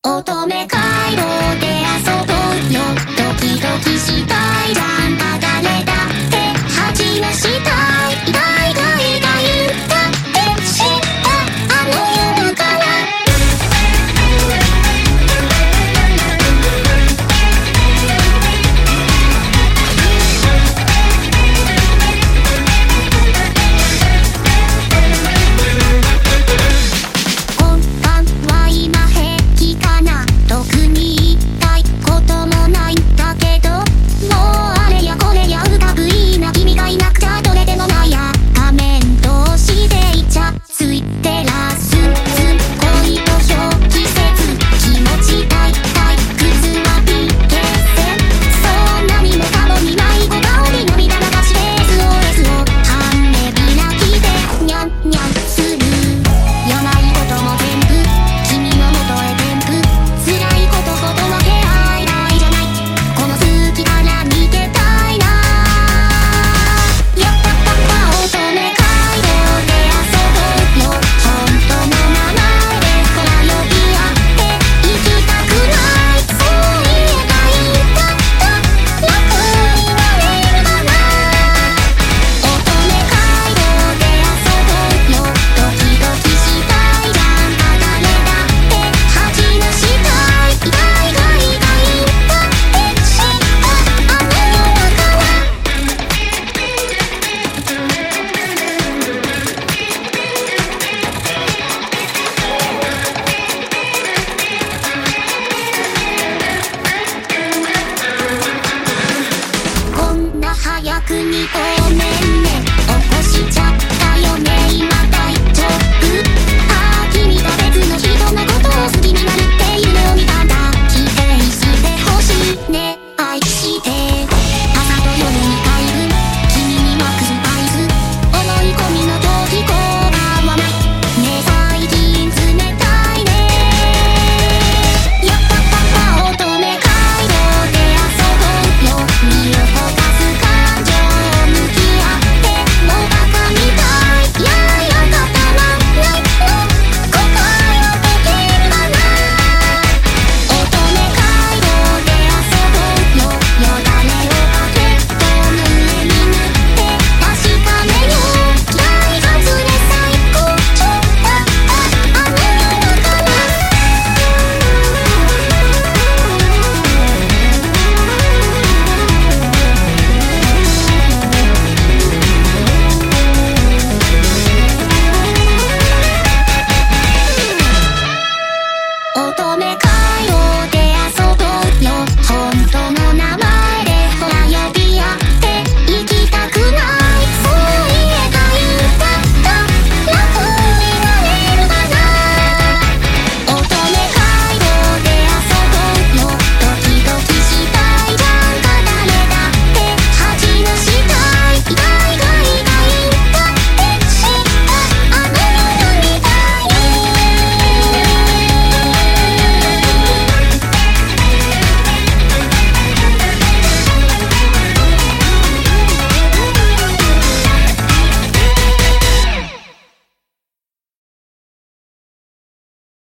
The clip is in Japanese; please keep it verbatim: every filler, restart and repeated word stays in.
乙女街道で遊ぼうよ。ドキドキしたいじゃん。あ誰だって恥がしたい。イガイガイガイだって知ったあの夜から。今晩は今平気かな。特に言いたいこともないんだけど、もうあれやこれやうかぶいな。君がいなくちゃどれでもないや。仮面同士でイチャついてらす恋と表季節気持ち大体靴はピケ線。そんなにもかもにない小顔に涙流して エスオーエス を半目開きでニャンニャンする。やないことも全部君の元へ転覆。辛いことほど分け合えないじゃない。この隙から逃げたいな。やったったった乙女街道で遊ぼうよ。本当の名前でほら呼び合って行きたくない。そう言えばいいんだった楽になれるかな。乙女街道で遊ぼうよ。ドキドキしたいじゃん。あ誰だって恥がしたい。イガイガイガイだって知ったあの夜から。こんな早くにごめんね。起こしちゃったよね。今大丈夫？ああ君が別の人のことを好きになるって夢を見たんだ。否定してほしいね。愛して朝と夜に帰る君にマックスアイス。思い込みの時こう合わないね。最近冷たいね。やったったった乙女街道で遊ぼうよ。身を焦がす感情を向き合ってもうバカみたい。いやいや固まんないの答えをできるかな。乙女街道で遊ぼうよ。よだれをバケットの上に塗って確かめよう。大外れ最高潮だったあの夜から。乙女街